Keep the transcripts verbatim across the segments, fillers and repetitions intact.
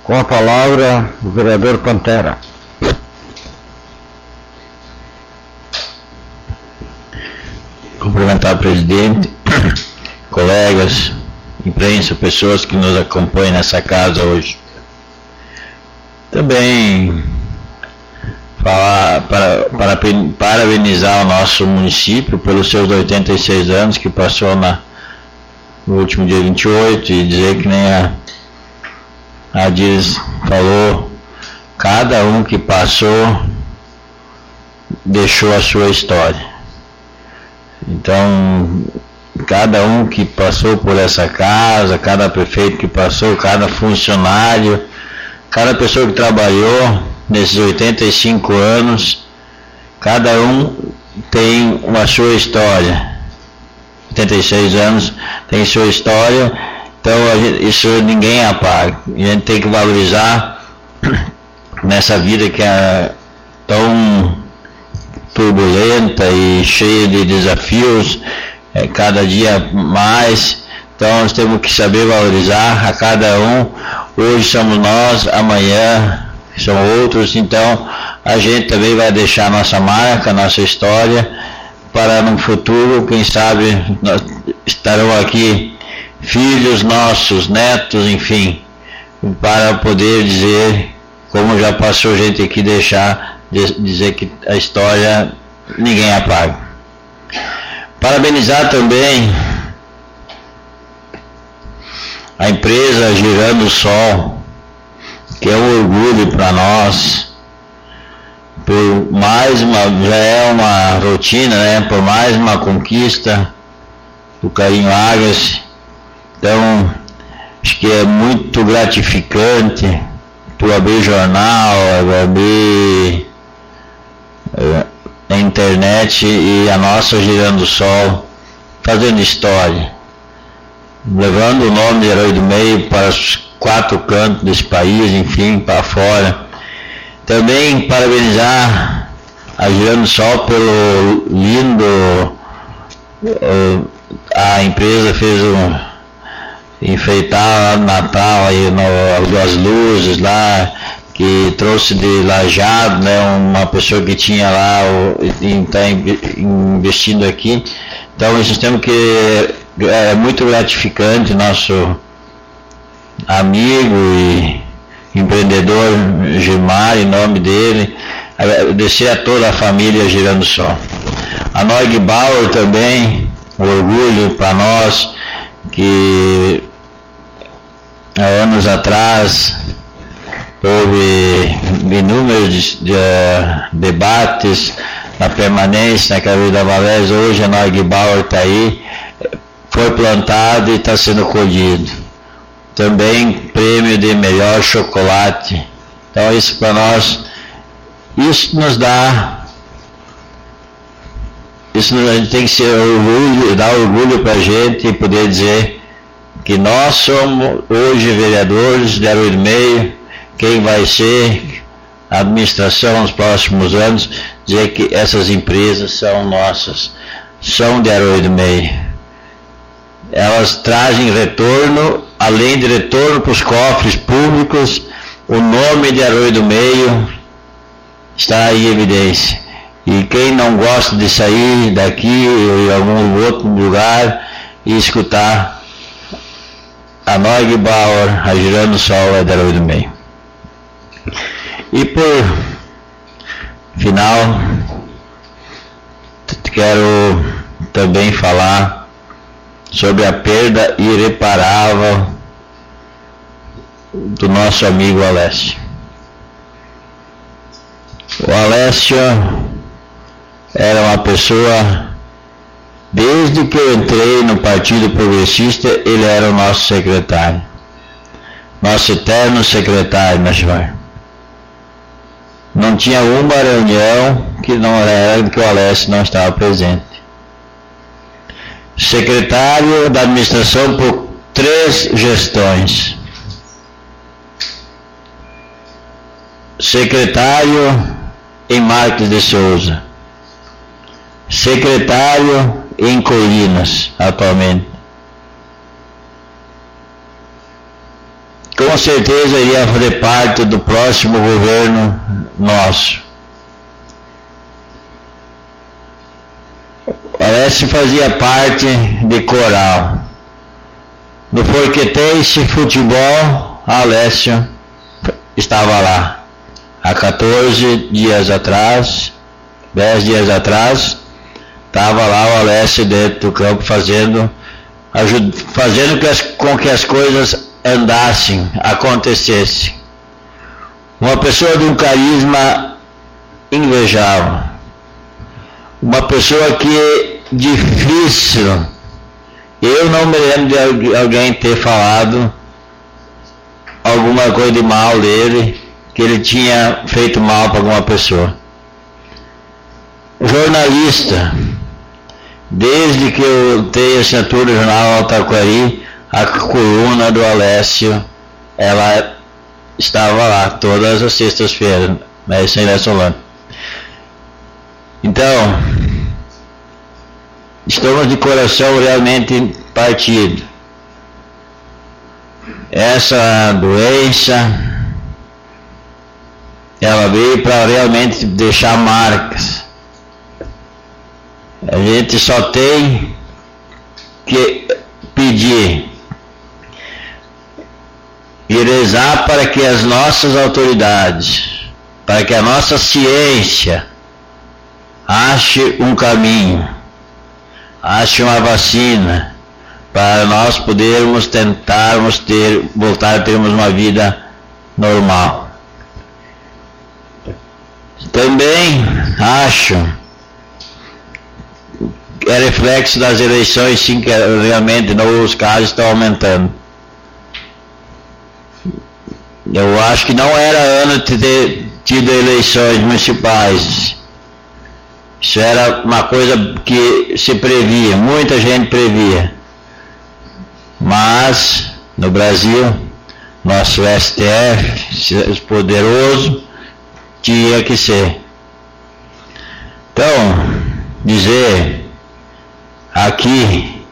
Com a palavra, o vereador Pantera. Cumprimentar o presidente, colegas, imprensa, pessoas que nos acompanham nessa casa hoje. Também falar, para, para, parabenizar o nosso município pelos seus oitenta e seis anos que passou na, no último dia vinte e oito, e dizer que nem a, a Diz falou, cada um que passou deixou a sua história. Então, cada um que passou por essa casa, cada prefeito que passou, cada funcionário, cada pessoa que trabalhou nesses oitenta e cinco anos, cada um tem uma sua história. oitenta e seis anos tem sua história, então a gente, isso ninguém apaga. A gente tem que valorizar nessa vida que é tão turbulenta e cheia de desafios, é, cada dia mais. Então nós temos que saber valorizar a cada um. Hoje somos nós, amanhã são outros, então a gente também vai deixar nossa marca, nossa história, para no futuro, quem sabe, nós estarão aqui filhos nossos, netos, enfim, para poder dizer, como já passou gente aqui, deixar, dizer que a história ninguém apaga. Parabenizar também a empresa Girando o Sol, que é um orgulho para nós, por mais uma, já é uma rotina, né, por mais uma conquista do Carinho Águas. Então, acho que é muito gratificante tu abrir jornal, abrir a internet e a nossa Girando o Sol, fazendo história, levando o nome de Herói do Meio para os quatro cantos desse país, enfim, para fora. Também parabenizar a Girando o Sol pelo lindo, a empresa fez um enfeitar lá no Natal, aí no, as luzes lá, que trouxe de Lajeado, né, uma pessoa que tinha lá, está investindo aqui. Então isso temos que, é muito gratificante, nosso amigo e empreendedor Gilmar, em nome dele, agradecer a toda a família Girando o Sol. A Noig Bauer também, um orgulho para nós, que há anos atrás houve inúmeros de, de, uh, debates na permanência na Caveira da Valéria. Hoje a Noig Bauer está aí, foi plantado e está sendo colhido. Também prêmio de melhor chocolate. Então isso para nós, isso nos dá, isso a gente tem que ser orgulho, dar orgulho para a gente e poder dizer que nós somos hoje vereadores de Herói do Meio, quem vai ser a administração nos próximos anos, dizer que essas empresas são nossas, são de Herói do Meio. Elas trazem retorno, além de retorno para os cofres públicos, o nome de Herói do Meio está em evidência. E quem não gosta de sair daqui ou em algum outro lugar e escutar a Noig Bauer, a Girando o Sol, é de Herói do Meio. E por final, quero também falar sobre a perda irreparável do nosso amigo Alessio. O Alessio era uma pessoa, desde que eu entrei no Partido Progressista, ele era o nosso secretário, nosso eterno secretário nacional. Não tinha uma reunião que não era que o Alessio não estava presente. Secretário da administração por três gestões. Secretário em Marques de Souza. Secretário em Colinas, atualmente. Com certeza iria fazer parte do próximo governo nosso. O Alessio fazia parte de coral. No Forquetense Futebol, Alessio estava lá. Há quatorze dias atrás, dez dias atrás, estava lá o Alessio dentro do campo fazendo, ajud, fazendo que as, com que as coisas andassem, acontecessem. Uma pessoa de um carisma invejável. Uma pessoa que é difícil. Eu não me lembro de alguém ter falado alguma coisa de mal dele, que ele tinha feito mal para alguma pessoa. Jornalista, desde que eu tenho assinatura do jornal Altaquari, a coluna do Alessio, ela estava lá todas as sextas-feiras, né, sem Solano. Então, estamos de coração realmente partido. Essa doença, ela veio para realmente deixar marcas. A gente só tem que pedir e rezar para que as nossas autoridades, para que a nossa ciência ache um caminho, ache uma vacina, para nós podermos tentarmos ter, voltar a termos uma vida normal. Também acho que é reflexo das eleições, sim, que realmente não, os casos estão aumentando. Eu acho que não era ano de ter tido eleições municipais. Isso era uma coisa que se previa, muita gente previa. Mas, no Brasil, nosso S T F, poderoso, tinha que ser. Então, dizer aqui,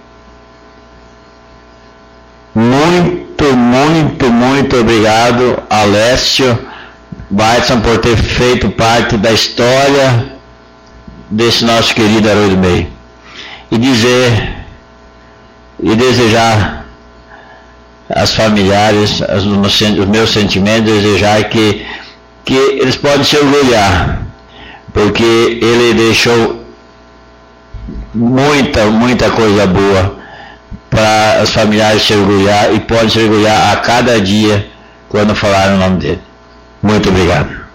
muito, muito, muito obrigado, Alessio Baidson, por ter feito parte da história desse nosso querido Arroio do Meio. E dizer, e desejar às familiares, os meus sentimentos, desejar que, que eles podem se orgulhar, porque ele deixou muita, muita coisa boa para os familiares se orgulhar, e podem se orgulhar a cada dia quando falarem o nome dele. Muito obrigado.